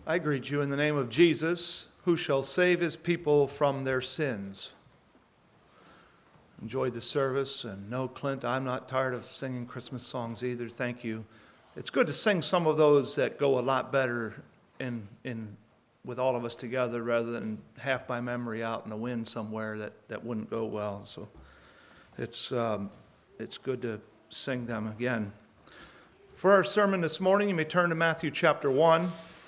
I greet you in the name of Jesus, who shall save his people from their sins. Enjoyed the service, and no, Clint, I'm not tired of singing Christmas songs either. Thank you. It's good to sing some of those that go a lot better in with all of us together rather than half by memory out in the wind somewhere that wouldn't go well. So it's good to sing them again. For our sermon this morning, you may turn to Matthew chapter 1.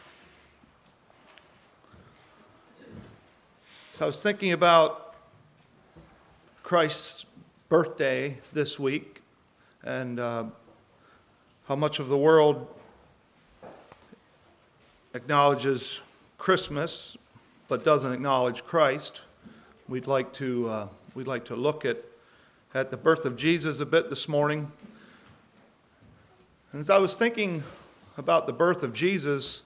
So I was thinking about Christ's birthday this week and how much of the world acknowledges Christmas but doesn't acknowledge Christ. We'd like to look at the birth of Jesus a bit this morning. And as I was thinking about the birth of Jesus,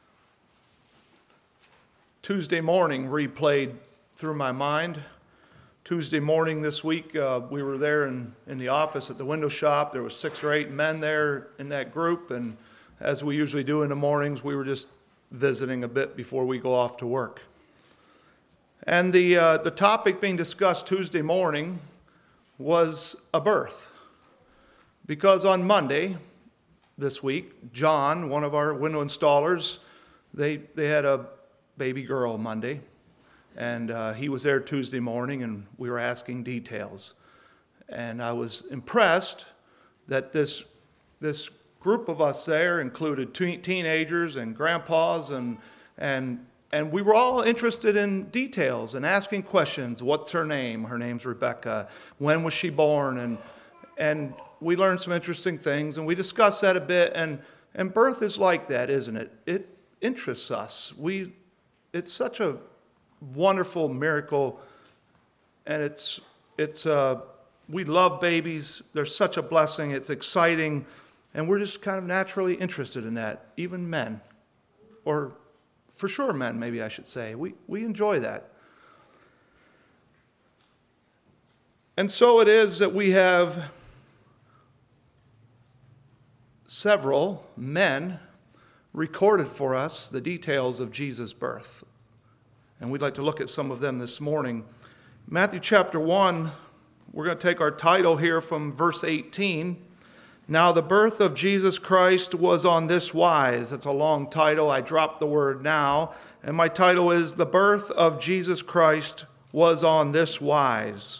Tuesday morning replayed through my mind. Tuesday morning this week, we were there in the office at the window shop. There was 6 or 8 men there in that group, and as we usually do in the mornings, we were just visiting a bit before we go off to work. And the topic being discussed Tuesday morning was a birth. Because on Monday this week, John, one of our window installers, they had a baby girl Monday, and he was there Tuesday morning, and we were asking details. And I was impressed that this group of us there included teenagers and grandpas, and we were all interested in details and asking questions. What's her name? Her name's Rebecca. When was she born? And we learned some interesting things, and we discussed that a bit. And birth is like that, isn't it? It interests us. It's such a wonderful miracle, and we love babies. They're such a blessing. It's exciting, and we're just kind of naturally interested in that. Even men, or for sure men, maybe I should say. We enjoy that. And so it is that we have several men recorded for us the details of Jesus' birth. And we'd like to look at some of them this morning. Matthew chapter 1, we're going to take our title here from verse 18. Now the birth of Jesus Christ was on this wise. It's a long title. I dropped the word now. And my title is The Birth of Jesus Christ Was on This Wise.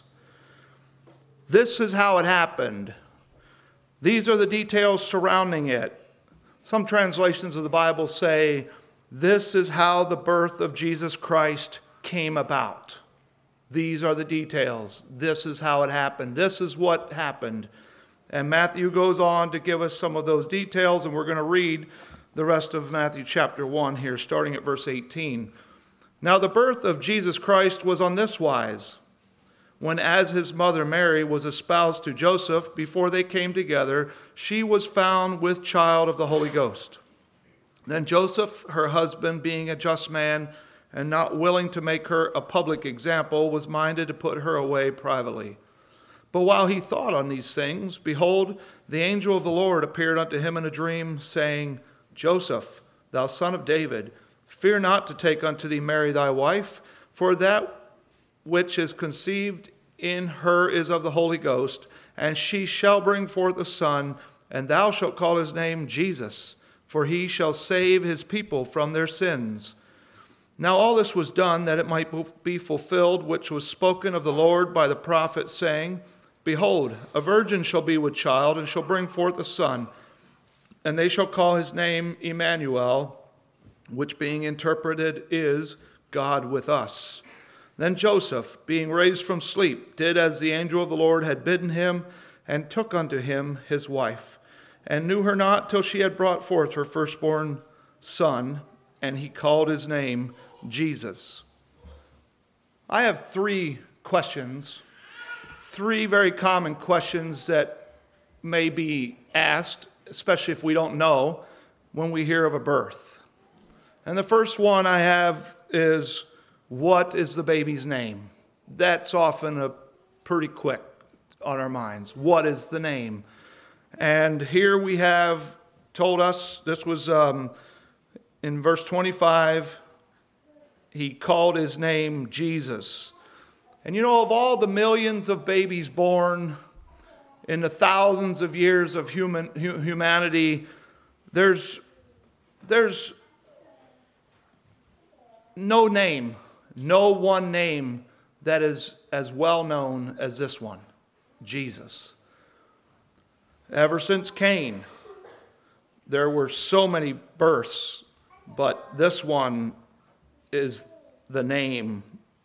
This is how it happened. These are the details surrounding it. Some translations of the Bible say, this is how the birth of Jesus Christ came about. These are the details. This is how it happened. This is what happened. And Matthew goes on to give us some of those details, and we're going to read the rest of Matthew chapter 1 here, starting at verse 18. Now the birth of Jesus Christ was on this wise. When as his mother Mary was espoused to Joseph, before they came together, she was found with child of the Holy Ghost. Then Joseph, her husband, being a just man and not willing to make her a public example, was minded to put her away privately. But while he thought on these things, behold, the angel of the Lord appeared unto him in a dream, saying, Joseph, thou son of David, fear not to take unto thee Mary thy wife, for that which is conceived in her is of the Holy Ghost, and she shall bring forth a son, and thou shalt call his name Jesus, for he shall save his people from their sins. Now all this was done that it might be fulfilled, which was spoken of the Lord by the prophet, saying, Behold, a virgin shall be with child, and shall bring forth a son, and they shall call his name Emmanuel, which being interpreted is God with us. Then Joseph, being raised from sleep, did as the angel of the Lord had bidden him, and took unto him his wife, and knew her not till she had brought forth her firstborn son, and he called his name Jesus. I have 3 questions, 3 very common questions that may be asked, especially if we don't know, when we hear of a birth. And the first one I have is, what is the baby's name? That's often a pretty quick on our minds. What is the name? And here we have told us, this was in verse 25, he called his name Jesus. And you know, of all the millions of babies born in the thousands of years of humanity, there's no name, no one name that is as well known as this one, Jesus. Ever since Cain, there were so many births, but this one is the name,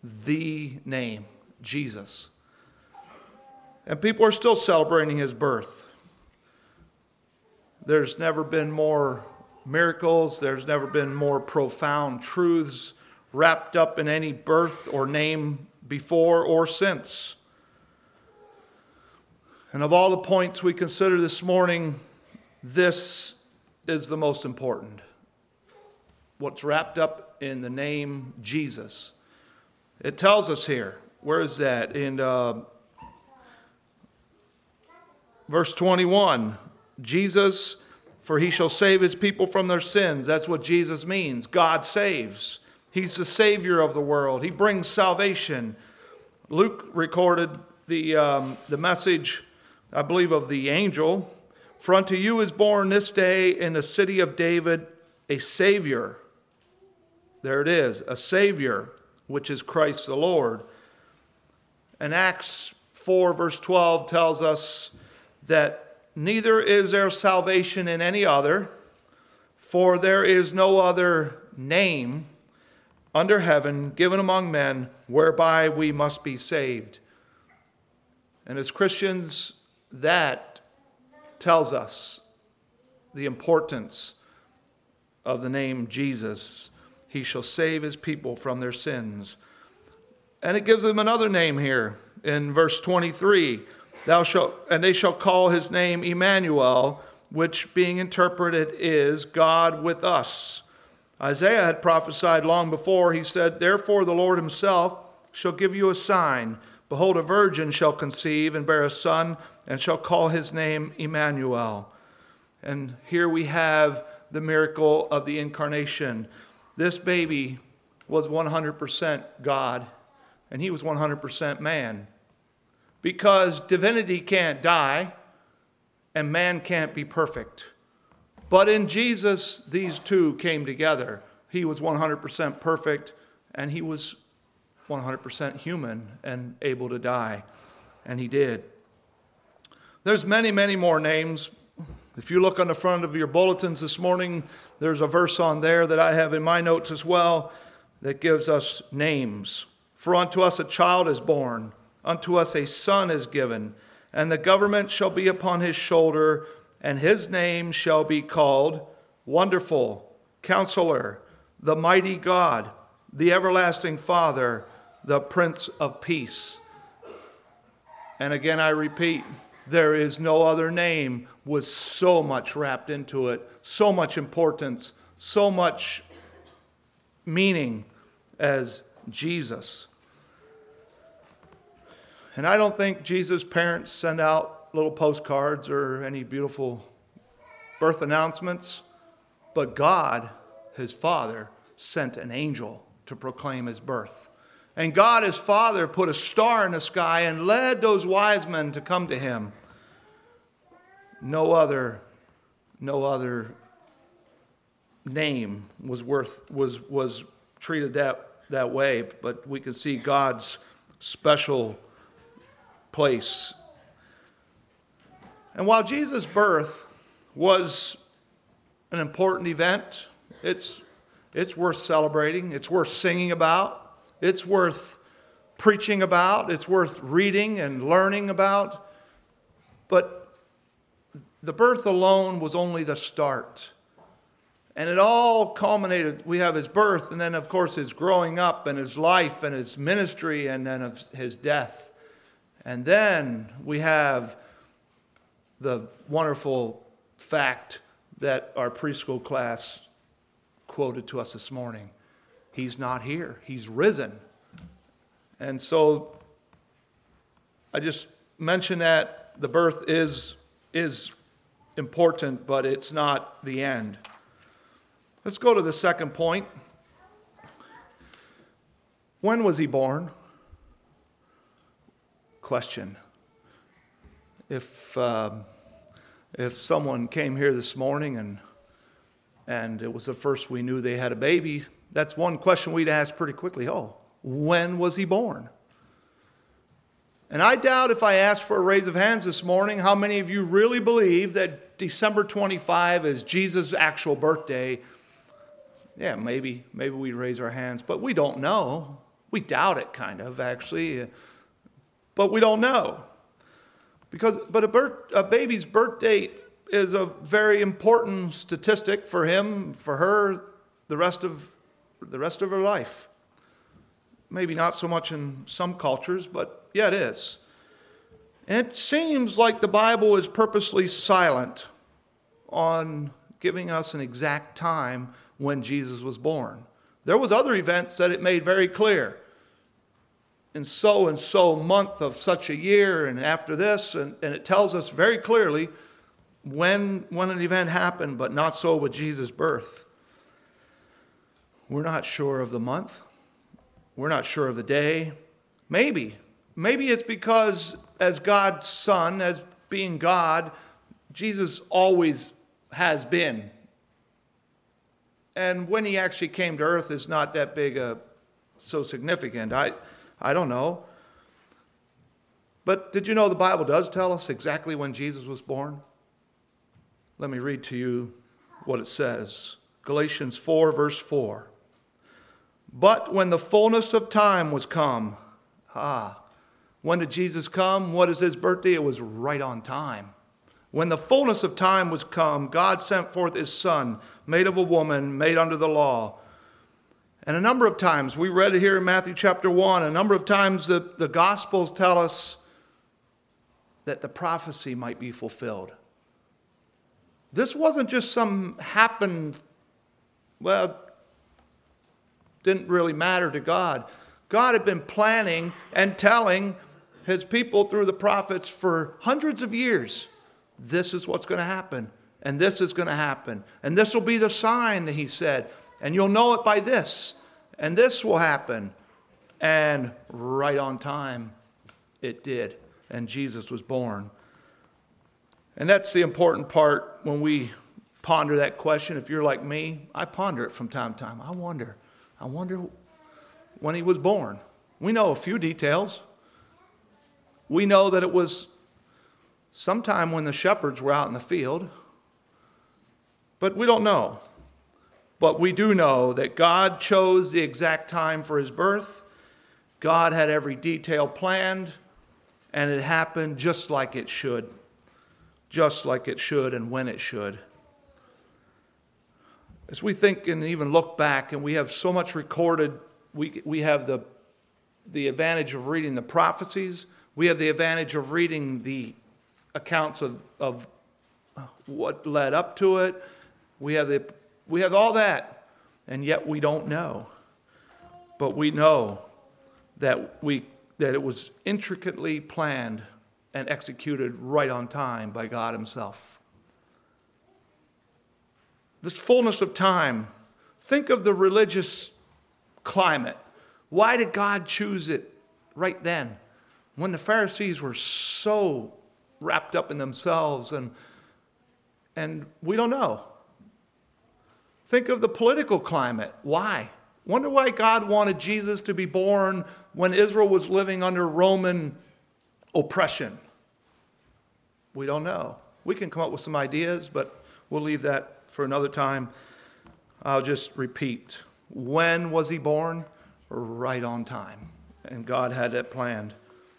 Jesus. And people are still celebrating his birth. There's never been more miracles, there's never been more profound truths wrapped up in any birth or name before or since. And of all the points we consider this morning, this is the most important. What's wrapped up in the name Jesus. It tells us here, where is that? In verse 21, Jesus, for he shall save his people from their sins. That's what Jesus means. God saves. He's the Savior of the world. He brings salvation. Luke recorded the message, I believe, of the angel. For unto you is born this day in the city of David a Savior. There it is, a Savior, which is Christ the Lord. And Acts 4 verse 12 tells us that neither is there salvation in any other, for there is no other name under heaven given among men whereby we must be saved. And as Christians, that tells us the importance of the name Jesus. He shall save his people from their sins. And it gives them another name here in verse 23. And they shall call his name Emmanuel, which being interpreted is God with us. Isaiah had prophesied long before. He said, therefore the Lord himself shall give you a sign. Behold, a virgin shall conceive and bear a son, and shall call his name Emmanuel. And here we have the miracle of the incarnation. This baby was 100% God, and he was 100% man. Because divinity can't die, and man can't be perfect. But in Jesus, these two came together. He was 100% perfect, and he was 100% human and able to die. And he did. There's many, many more names. If you look on the front of your bulletins this morning, there's a verse on there that I have in my notes as well that gives us names. For unto us a child is born, unto us a son is given, and the government shall be upon his shoulder, and his name shall be called Wonderful, Counselor, the Mighty God, the Everlasting Father, the Prince of Peace. And again, I repeat, there is no other name with so much wrapped into it, so much importance, so much meaning as Jesus. And I don't think Jesus' parents send out little postcards or any beautiful birth announcements, but God, his Father, sent an angel to proclaim his birth. And God, his Father, put a star in the sky and led those wise men to come to him. No other name was treated that way, but we can see God's special place. And while Jesus' birth was an important event, it's worth celebrating, it's worth singing about, it's worth preaching about, it's worth reading and learning about. But the birth alone was only the start. And it all culminated. We have his birth, and then, of course, his growing up and his life and his ministry, and then of his death. And then we have the wonderful fact that our preschool class quoted to us this morning. He's not here. He's risen. And so I just mentioned that the birth is important, but it's not the end. Let's go to the second point. When was he born? Question. If someone came here this morning and it was the first we knew they had a baby, that's one question we'd ask pretty quickly. Oh, when was he born? And I doubt if I asked for a raise of hands this morning, how many of you really believe that December 25 is Jesus' actual birthday? Yeah, maybe we'd raise our hands, but we don't know. We doubt it, kind of, actually, but we don't know. But a baby's birth date is a very important statistic for him, for her, the rest of her life. Maybe not so much in some cultures, but yeah, it is. And it seems like the Bible is purposely silent on giving us an exact time when Jesus was born. There was other events that it made very clear. In so and so month of such a year, and after this, and it tells us very clearly when an event happened, but not so with Jesus' birth. We're not sure of the month. We're not sure of the day. Maybe it's because as God's Son, as being God, Jesus always has been. And when he actually came to earth is not that so significant. I don't know. But did you know the Bible does tell us exactly when Jesus was born? Let me read to you what it says. Galatians 4, verse 4. But when the fullness of time was come, when did Jesus come? What is his birthday? It was right on time. When the fullness of time was come, God sent forth his Son, made of a woman, made under the law. And a number of times, we read it here in Matthew chapter 1, a number of times the Gospels tell us that the prophecy might be fulfilled. This wasn't just some happened, didn't really matter to God. God had been planning and telling his people through the prophets for hundreds of years, this is what's going to happen, and this is going to happen, and this will be the sign that he said, and you'll know it by this, and this will happen. And right on time, it did, and Jesus was born. And that's the important part when we ponder that question. If you're like me, I ponder it from time to time. I wonder when he was born. We know a few details. We know that it was sometime when the shepherds were out in the field, but we don't know. But we do know that God chose the exact time for his birth. God had every detail planned, and it happened just like it should. Just like it should and when it should. As we think and even look back, and we have so much recorded, we have the advantage of reading the prophecies. We have the advantage of reading the accounts of what led up to it. We have all that, and yet we don't know. But we know that it was intricately planned and executed right on time by God himself. This fullness of time. Think of the religious climate. Why did God choose it right then? When the Pharisees were so wrapped up in themselves, and we don't know. Think of the political climate. Why? Wonder why God wanted Jesus to be born when Israel was living under Roman oppression. We don't know. We can come up with some ideas, but we'll leave that for another time. I'll just repeat. When was he born? Right on time. And God had it planned.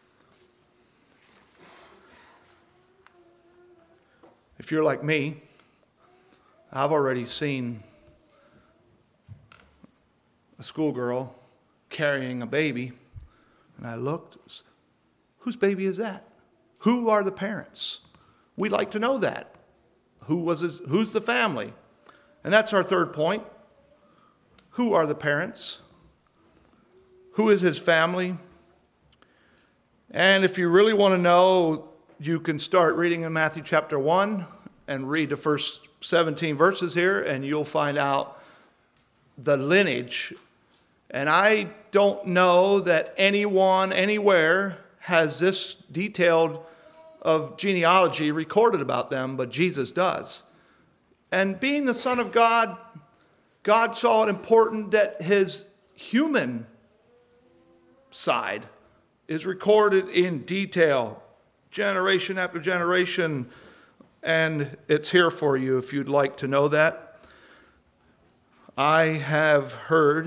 If you're like me, I've already seen a schoolgirl carrying a baby, and I looked, whose baby is that? Who are the parents? We'd like to know that. Who's the family? And that's our third point. Who are the parents? Who is his family? And if you really want to know, you can start reading in Matthew chapter 1 and read the first 17 verses here, and you'll find out the lineage, and I don't know that anyone anywhere has this detailed of genealogy recorded about them, but Jesus does. And being the Son of God, God saw it important that his human side is recorded in detail, generation after generation, and it's here for you if you'd like to know that. I have heard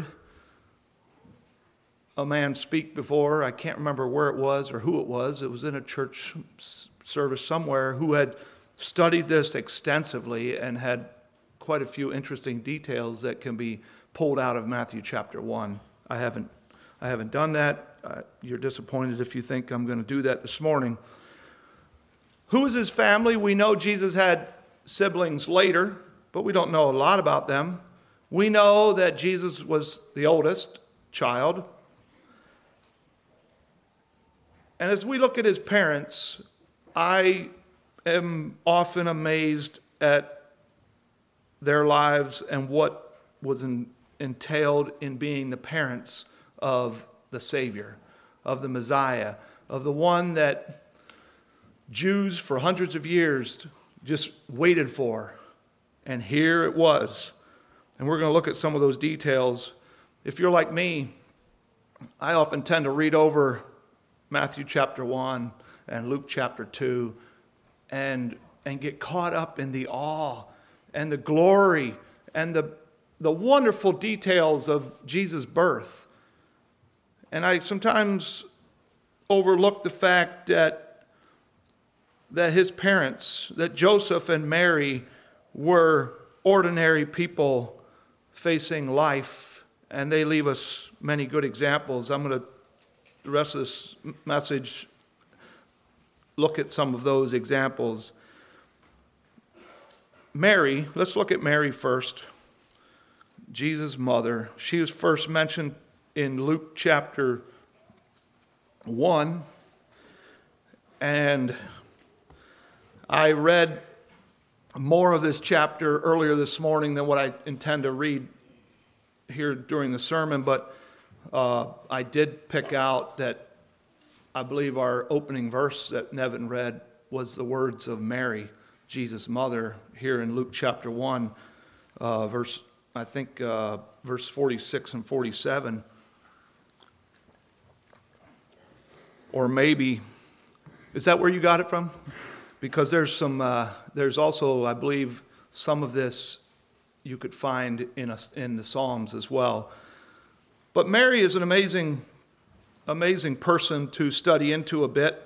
a man speak before. I can't remember where it was or who it was. It was in a church service somewhere, who had studied this extensively and had quite a few interesting details that can be pulled out of Matthew chapter 1. I haven't done that. You're disappointed if you think I'm going to do that this morning. Who is his family? We know Jesus had siblings later, but we don't know a lot about them. We know that Jesus was the oldest child. And as we look at his parents, I am often amazed at their lives and what was entailed in being the parents of the Savior, of the Messiah, of the one that Jews for hundreds of years just waited for. And here it was. And we're going to look at some of those details. If you're like me, I often tend to read over Matthew chapter 1 and Luke chapter 2 and get caught up in the awe and the glory and the wonderful details of Jesus' birth. And I sometimes overlook the fact that his parents, that Joseph and Mary, were ordinary people facing life, and they leave us many good examples. I'm going to, the rest of this message, look at some of those examples. Mary, let's look at Mary first. Jesus' mother. She was first mentioned in Luke chapter 1. And I read more of this chapter earlier this morning than what I intend to read here during the sermon, but I did pick out that I believe our opening verse that Nevin read was the words of Mary, Jesus' mother, here in Luke chapter 1, verse 46 and 47. Or maybe, is that where you got it from? Because there's also, I believe, some of this you could find in the Psalms as well. But Mary is an amazing person to study into a bit.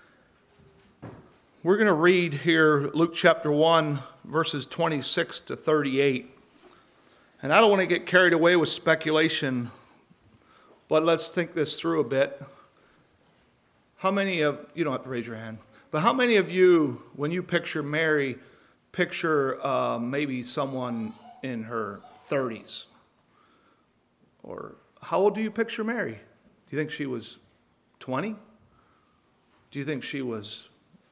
We're going to read here Luke chapter 1, verses 26 to 38. And I don't want to get carried away with speculation, but let's think this through a bit. How many of, you don't have to raise your hand, but how many of you, when you picture Mary, picture maybe someone in her 30s? Or how old do you picture Mary? Do you think she was 20? Do you think she was,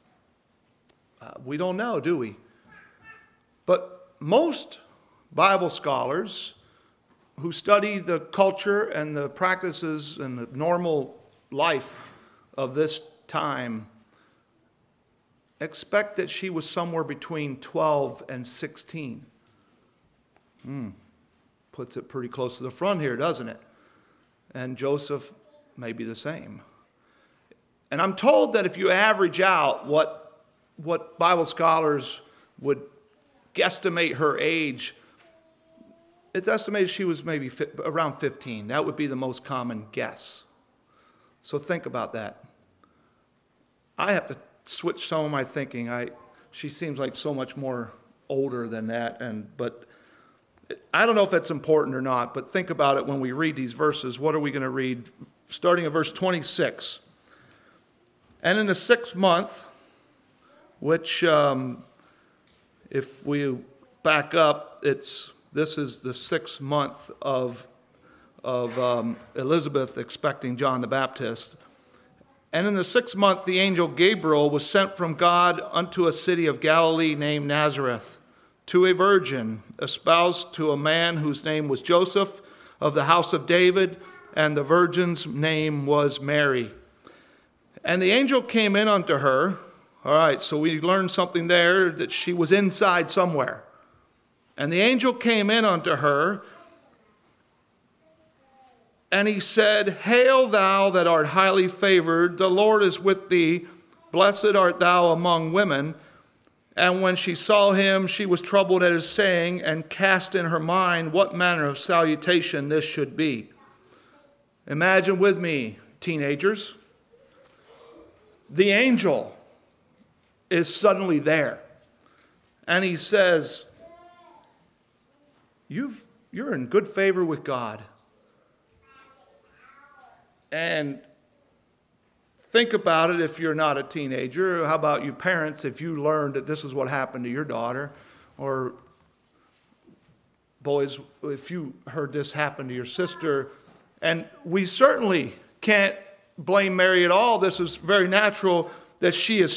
we don't know, do we? But most Bible scholars who study the culture and the practices and the normal life of this time expect that she was somewhere between 12 and 16. Puts it pretty close to the front here, doesn't it? And Joseph may be the same. And I'm told that if you average out what Bible scholars would guesstimate her age, it's estimated she was maybe around 15. That would be the most common guess. So think about that. I have to switch some of my thinking. She seems like so much more older than that, but I don't know if that's important or not, but think about it when we read these verses. What are we going to read? Starting at verse 26. And in the 6th month, which if we back up, this is the 6th month of Elizabeth expecting John the Baptist. And in the 6th month, the angel Gabriel was sent from God unto a city of Galilee named Nazareth to a virgin, espoused to a man whose name was Joseph, of the house of David, and the virgin's name was Mary. And the angel came in unto her. All right, so we learned something there, that she was inside somewhere. And the angel came in unto her, and he said, Hail thou that art highly favored, the Lord is with thee, blessed art thou among women. And when she saw him, she was troubled at his saying, and cast in her mind what manner of salutation this should be. Imagine with me, teenagers, the angel is suddenly there. And he says, you're in good favor with God. And think about it if you're not a teenager. How about you parents, if you learned that this is what happened to your daughter? Or boys, if you heard this happen to your sister. And we certainly can't blame Mary at all. This is very natural that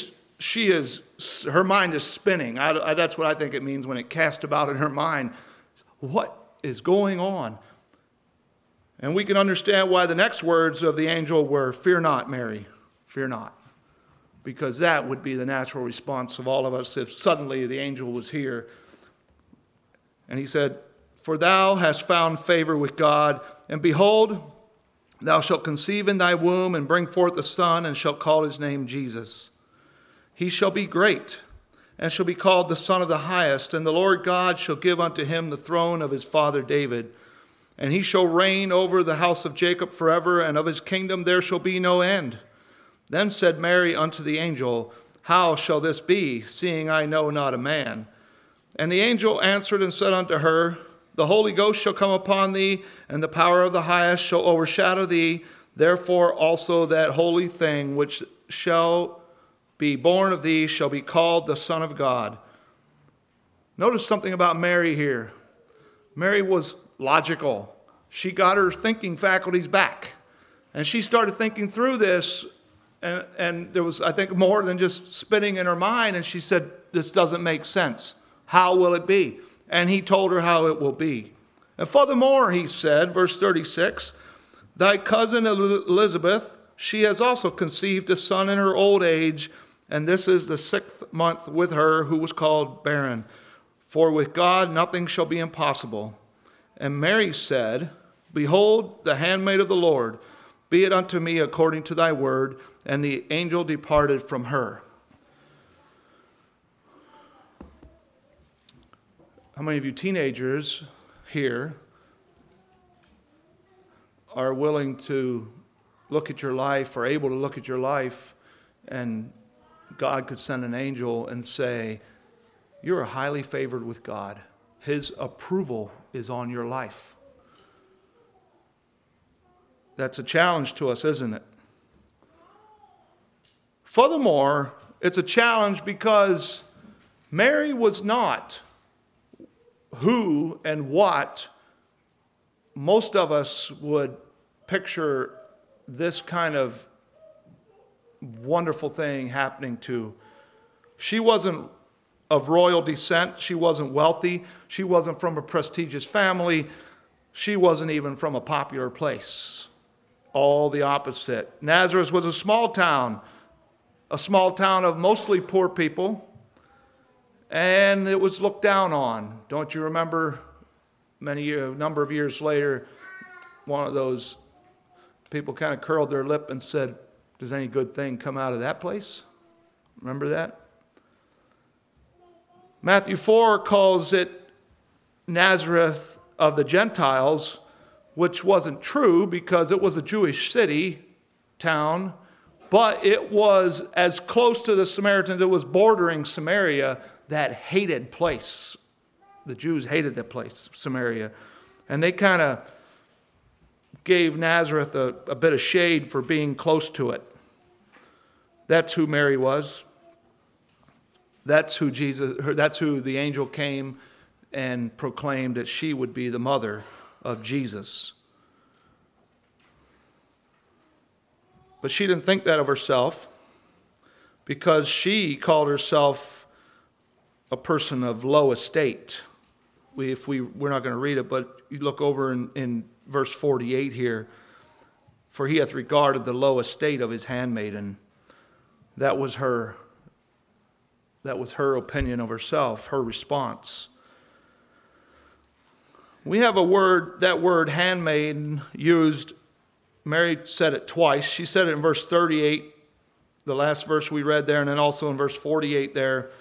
her mind is spinning. That's what I think it means when it cast about in her mind. What is going on? And we can understand why the next words of the angel were, Fear not, Mary, fear not. Because that would be the natural response of all of us if suddenly the angel was here. And he said, For thou hast found favor with God, and behold, thou shalt conceive in thy womb, and bring forth a son, and shalt call his name Jesus. He shall be great, and shall be called the Son of the Highest, and the Lord God shall give unto him the throne of his father David. And he shall reign over the house of Jacob forever, and of his kingdom there shall be no end. Then said Mary unto the angel, How shall this be, seeing I know not a man? And the angel answered and said unto her, The Holy Ghost shall come upon thee, and the power of the highest shall overshadow thee. Therefore also that holy thing which shall be born of thee shall be called the Son of God. Notice something about Mary here. Mary was logical. She got her thinking faculties back. And she started thinking through this, and there was, I think, more than just spinning in her mind. And she said, This doesn't make sense. How will it be? And he told her how it will be. And furthermore, he said, verse 36, Thy cousin Elizabeth, she has also conceived a son in her old age, and this is the 6th month with her who was called barren. For with God nothing shall be impossible. And Mary said, Behold, the handmaid of the Lord, be it unto me according to thy word. And the angel departed from her. How many of you teenagers here are willing to look at your life, or able to look at your life, and God could send an angel and say, You're highly favored with God. His approval is on your life. That's a challenge to us, isn't it? Furthermore, it's a challenge because Mary was not who and what most of us would picture this kind of wonderful thing happening to. She wasn't of royal descent. She wasn't wealthy. She wasn't from a prestigious family. She wasn't even from a popular place. All the opposite. Nazareth was a small town of mostly poor people, and it was looked down on. Don't you remember a number of years later, one of those people kind of curled their lip and said, Does any good thing come out of that place? Remember that? Matthew 4 calls it Nazareth of the Gentiles, which wasn't true because it was a Jewish city, town, but it was as close to the Samaritans, it was bordering Samaria, that hated place. The Jews hated that place, Samaria. And they kind of gave Nazareth a bit of shade for being close to it. That's who Mary was. That's who the angel came and proclaimed that she would be the mother of Jesus. But she didn't think that of herself, because she called herself a person of low estate. We're not going to read it, but you look over in verse 48 here. For he hath regarded the low estate of his handmaiden. That was her opinion of herself, her response. We have that word handmaiden used. Mary said it twice. She said it in verse 38, the last verse we read there, and then also in verse 48 there.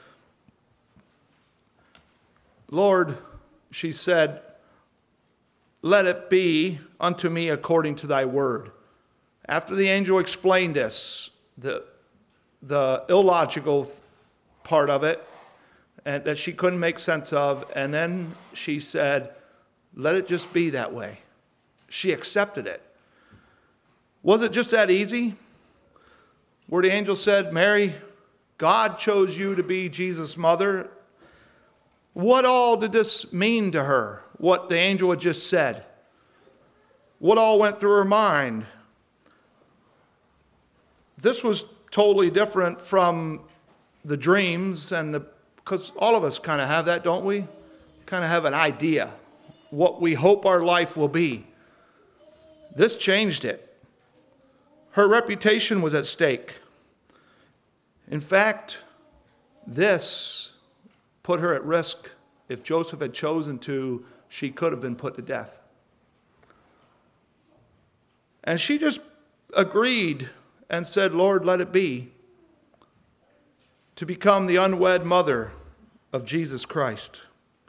Lord, she said, let it be unto me according to thy word. After the angel explained this, the illogical part of it, and that she couldn't make sense of, and then she said, let it just be that way. She accepted it. Was it just that easy? Where the angel said, Mary, God chose you to be Jesus' mother. What all did this mean to her? What the angel had just said? What all went through her mind? This was totally different from the dreams because all of us kind of have that, don't we? Kind of have an idea what we hope our life will be. This changed it. Her reputation was at stake. In fact, this put her at risk. If Joseph had chosen to, she could have been put to death. And she just agreed and said, Lord, let it be, to become the unwed mother of Jesus Christ.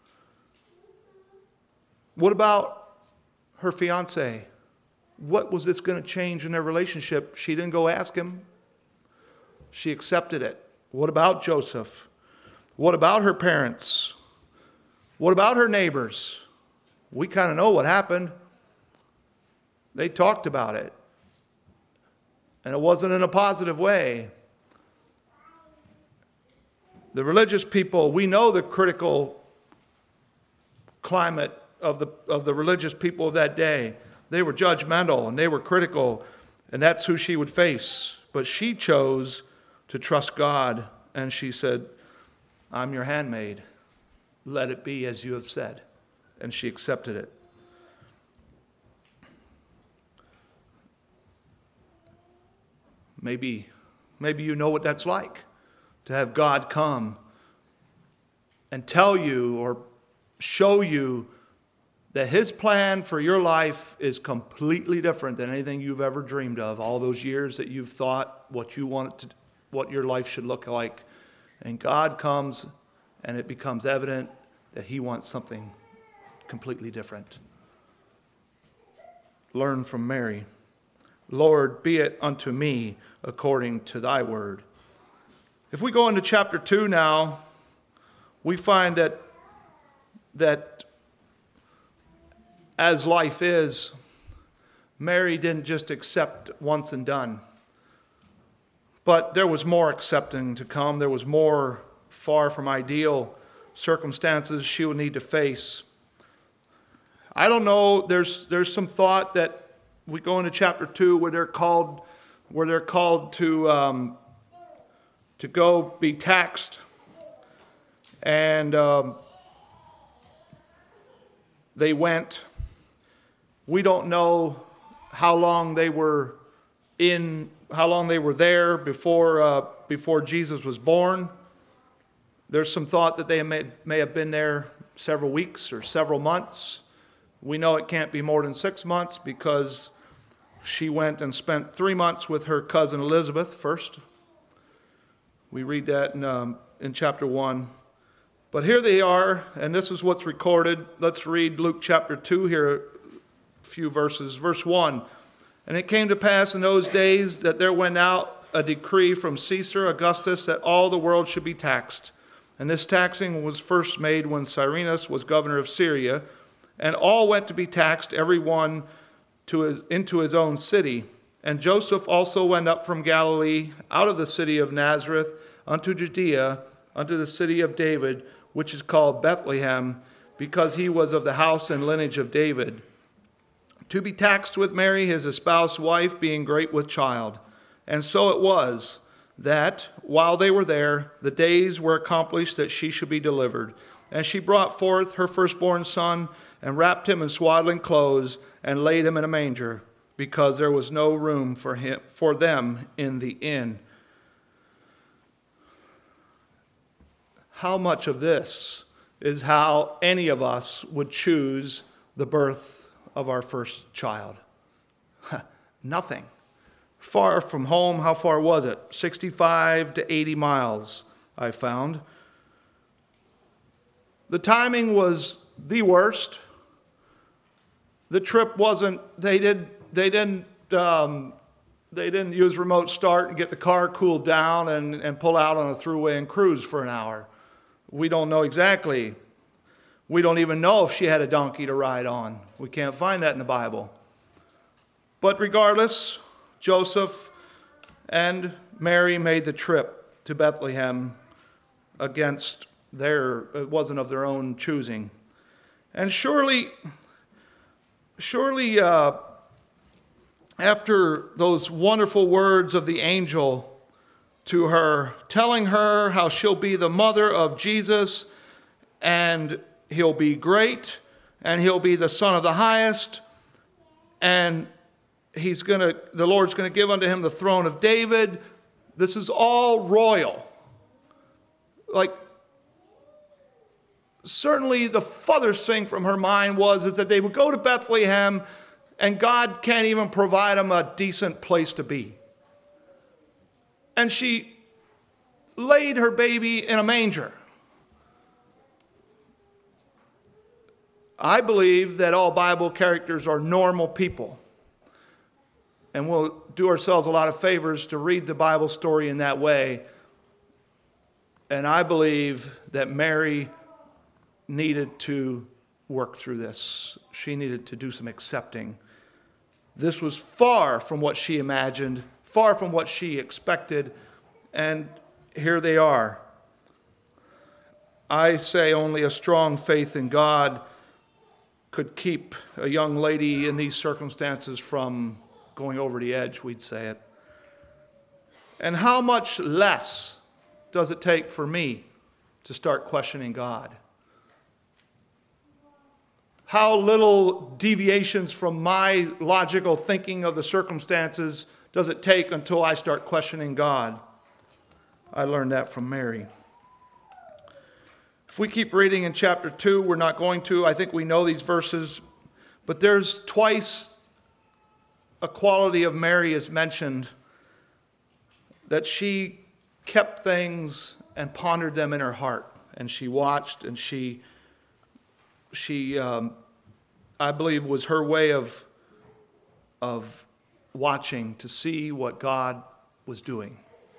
What about her fiancé? What was this going to change in their relationship? She didn't go ask him. She accepted it. What about Joseph? What about her parents? What about her neighbors? We kind of know what happened. They talked about it. And it wasn't in a positive way. The religious people, we know the critical climate of the religious people of that day. They were judgmental and they were critical, and that's who she would face. But she chose to trust God, and she said, I'm your handmaid. Let it be as you have said. And she accepted it. Maybe you know what that's like, to have God come and tell you or show you that his plan for your life is completely different than anything you've ever dreamed of. All those years that you've thought what your life should look like. And God comes and it becomes evident that he wants something completely different. Learn from Mary. Lord, be it unto me according to thy word. If we go into chapter 2 now, we find that as life is, Mary didn't just accept once and done. But there was more accepting to come. There was more far from ideal circumstances she would need to face. I don't know, there's some thought that we go into chapter 2 where they're called to go be taxed. And they went. We don't know how long they were there before Jesus was born. There's some thought that they may have been there several weeks or several months. We know it can't be more than 6 months because she went and spent 3 months with her cousin Elizabeth first. We read that in chapter 1. But here they are, and this is what's recorded. Let's read Luke chapter 2 here, a few verses. Verse 1. And it came to pass in those days that there went out a decree from Caesar Augustus that all the world should be taxed. And this taxing was first made when Cyrenius was governor of Syria. And all went to be taxed, every one into his own city. And Joseph also went up from Galilee, out of the city of Nazareth, unto Judea, unto the city of David, which is called Bethlehem, because he was of the house and lineage of David, to be taxed with Mary, his espoused wife, being great with child. And so it was, that while they were there, the days were accomplished that she should be delivered. And she brought forth her firstborn son and wrapped him in swaddling clothes and laid him in a manger, because there was no room for them in the inn. How much of this is how any of us would choose the birth of our first child? Nothing. Far from home, how far was it? 65 to 80 miles, I found. The timing was the worst. The trip wasn't, they didn't use remote start and get the car cooled down and pull out on a thruway and cruise for an hour. We don't know exactly. We don't even know if she had a donkey to ride on. We can't find that in the Bible. But regardless, Joseph and Mary made the trip to Bethlehem it wasn't of their own choosing. And surely, after those wonderful words of the angel to her, telling her how she'll be the mother of Jesus, and he'll be great, and he'll be the Son of the Highest, and the Lord's going to give unto him the throne of David. This is all royal. Certainly the furthest thing from her mind is that they would go to Bethlehem and God can't even provide them a decent place to be. And she laid her baby in a manger. I believe that all Bible characters are normal people. And we'll do ourselves a lot of favors to read the Bible story in that way. And I believe that Mary needed to work through this. She needed to do some accepting. This was far from what she imagined, far from what she expected, and here they are. I say only a strong faith in God could keep a young lady in these circumstances from going over the edge, we'd say it. And how much less does it take for me to start questioning God? How little deviations from my logical thinking of the circumstances does it take until I start questioning God? I learned that from Mary. If we keep reading in chapter 2, we're not going to. I think we know these verses. But there's twice a quality of Mary is mentioned, that she kept things and pondered them in her heart. And she watched, and she I believe was her way of watching to see what God was doing.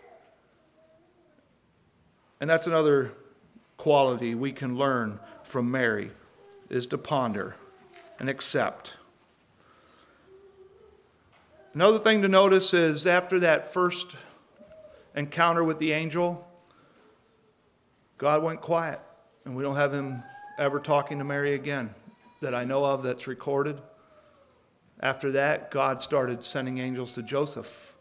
And that's another quality we can learn from Mary, is to ponder and accept. Another thing to notice is after that first encounter with the angel, God went quiet, and we don't have him ever talking to Mary again that I know of that's recorded. After that, God started sending angels to Joseph,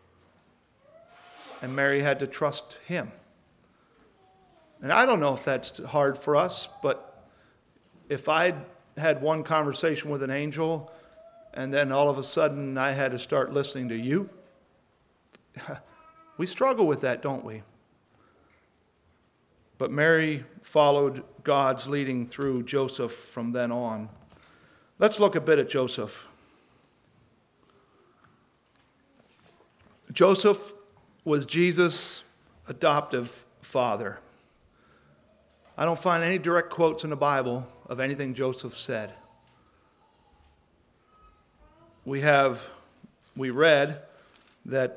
and Mary had to trust him. And I don't know if that's hard for us, but if I'd had one conversation with an angel and then all of a sudden I had to start listening to you, we struggle with that, don't we? But Mary followed God's leading through Joseph from then on. Let's look a bit at Joseph. Joseph was Jesus' adoptive father. I don't find any direct quotes in the Bible of anything Joseph said. We read that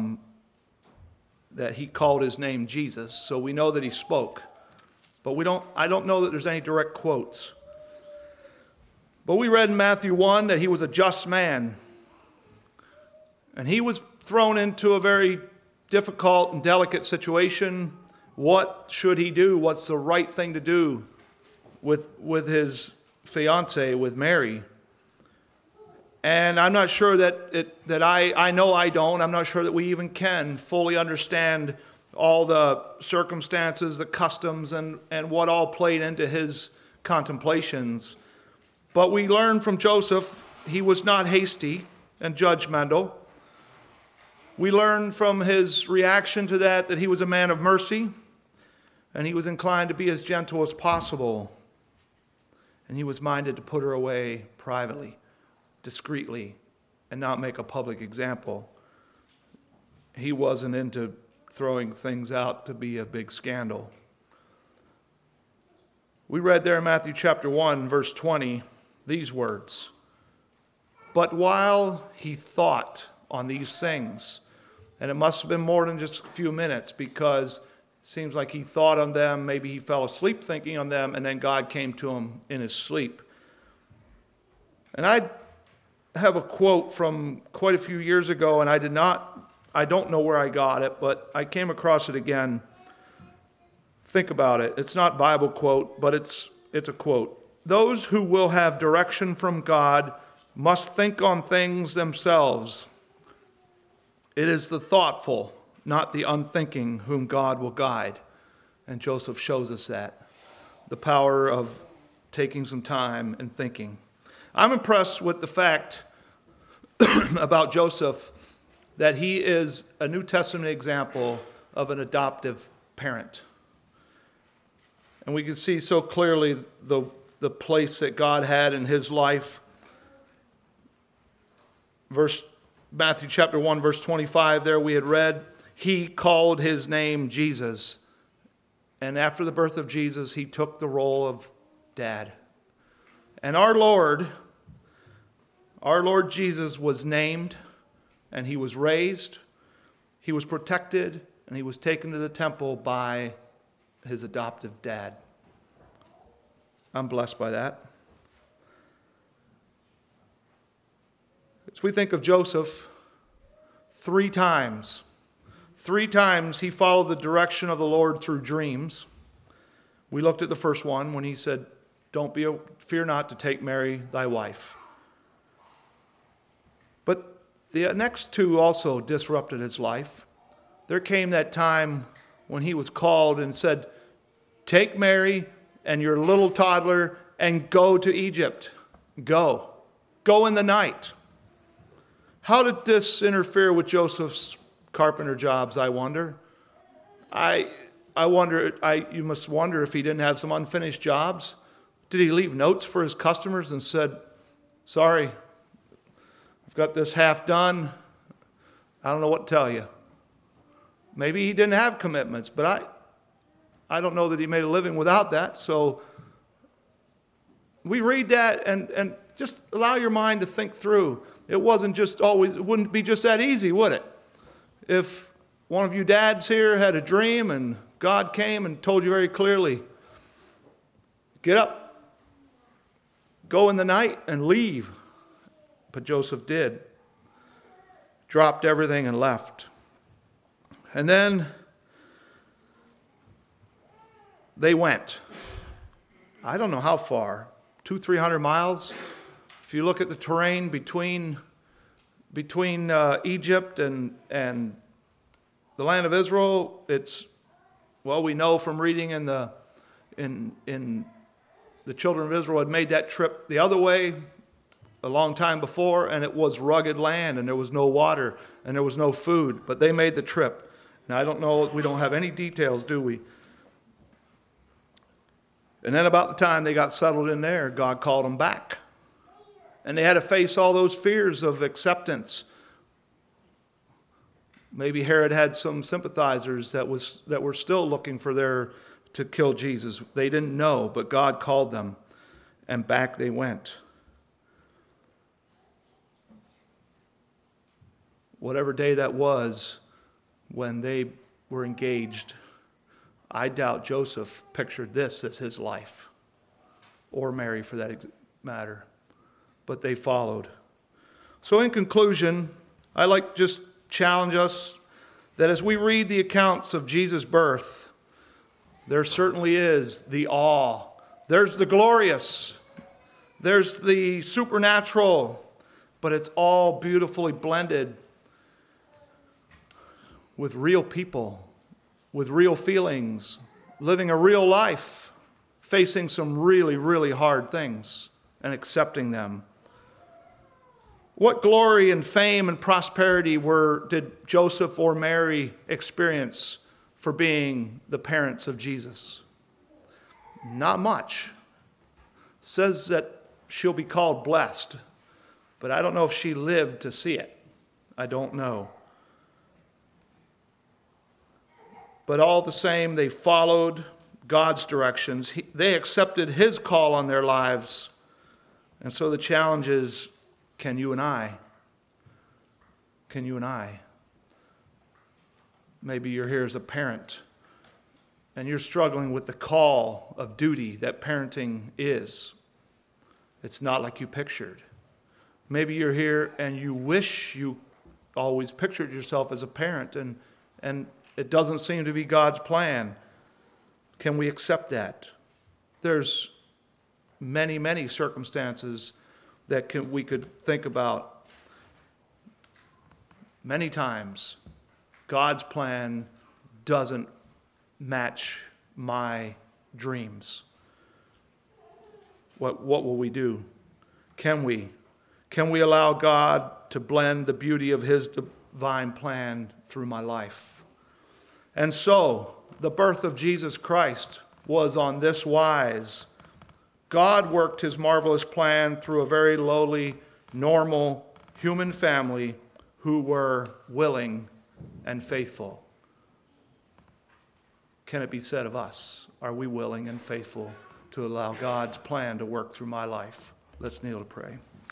he called his name Jesus, so we know that he spoke. But I don't know that there's any direct quotes. But we read in Matthew 1 that he was a just man. And he was thrown into a very difficult and delicate situation. What should he do? What's the right thing to do with his fiancée, with Mary? And I'm not sure I know I don't. I'm not sure that we even can fully understand all the circumstances, the customs, and what all played into his contemplations. But we learn from Joseph, he was not hasty and judgmental. We learn from his reaction to that he was a man of mercy, and he was inclined to be as gentle as possible. And he was minded to put her away privately, discreetly, and not make a public example. He wasn't into throwing things out to be a big scandal. We read there in Matthew chapter 1, verse 20, these words. But while he thought on these things, and it must have been more than just a few minutes, because it seems like he thought on them, maybe he fell asleep thinking on them, and then God came to him in his sleep. And I have a quote from quite a few years ago, and I don't know where I got it, but I came across it again. Think about it. It's not a Bible quote, but it's a quote. Those who will have direction from God must think on things themselves. It is the thoughtful, not the unthinking, whom God will guide. And Joseph shows us that. The power of taking some time and thinking. I'm impressed with the fact about Joseph that he is a New Testament example of an adoptive parent. And we can see so clearly the place that God had in his life. Matthew chapter 1, verse 25, there we had read, he called his name Jesus. And after the birth of Jesus, he took the role of dad. And our Lord Jesus was named, and he was raised, he was protected, and he was taken to the temple by his adoptive dad. I'm blessed by that. As we think of Joseph, three times he followed the direction of the Lord through dreams. We looked at the first one when he said, fear not to take Mary thy wife. But the next two also disrupted his life. There came that time when he was called and said, take Mary and your little toddler and go to Egypt. Go in the night. How did this interfere with Joseph's carpenter jobs, I wonder? You must wonder if he didn't have some unfinished jobs. Did he leave notes for his customers and said, sorry, I've got this half done. I don't know what to tell you. Maybe he didn't have commitments, but I don't know that he made a living without that. So we read that and just allow your mind to think through. It wouldn't be just that easy, would it? If one of you dads here had a dream and God came and told you very clearly, get up, go in the night and leave. But Joseph did. Dropped everything and left. And then they went. I don't know how far, 200-300 miles. If you look at the terrain between Egypt and the land of Israel, we know from reading in the children of Israel had made that trip the other way a long time before, and it was rugged land, and there was no water, and there was no food, but they made the trip. Now, I don't know, we don't have any details, do we? And then about the time they got settled in there, God called them back. And they had to face all those fears of acceptance. Maybe Herod had some sympathizers that were still looking to kill Jesus. They didn't know, but God called them, and back they went. Whatever day that was when they were engaged, I doubt Joseph pictured this as his life, or Mary for that matter. But they followed. So in conclusion, I like to just challenge us that as we read the accounts of Jesus' birth, there certainly is the awe. There's the glorious. There's the supernatural. but it's all beautifully blended with real people, with real feelings, living a real life, facing some really, really hard things and accepting them. What glory and fame and prosperity did Joseph or Mary experience for being the parents of Jesus? Not much. It says that she'll be called blessed, but I don't know if she lived to see it. I don't know. But all the same, they followed God's directions. They accepted his call on their lives. And so the challenge is, can you and I? Can you and I? Maybe you're here as a parent and you're struggling with the call of duty that parenting is. It's not like you pictured. Maybe you're here and you wish you always pictured yourself as a parent and it doesn't seem to be God's plan. Can we accept that? There's many, many circumstances that we could think about. Many times, God's plan doesn't match my dreams. What will we do? Can we allow God to blend the beauty of his divine plan through my life? And so, the birth of Jesus Christ was on this wise. God worked his marvelous plan through a very lowly, normal human family who were willing and faithful. Can it be said of us? Are we willing and faithful to allow God's plan to work through my life? Let's kneel to pray.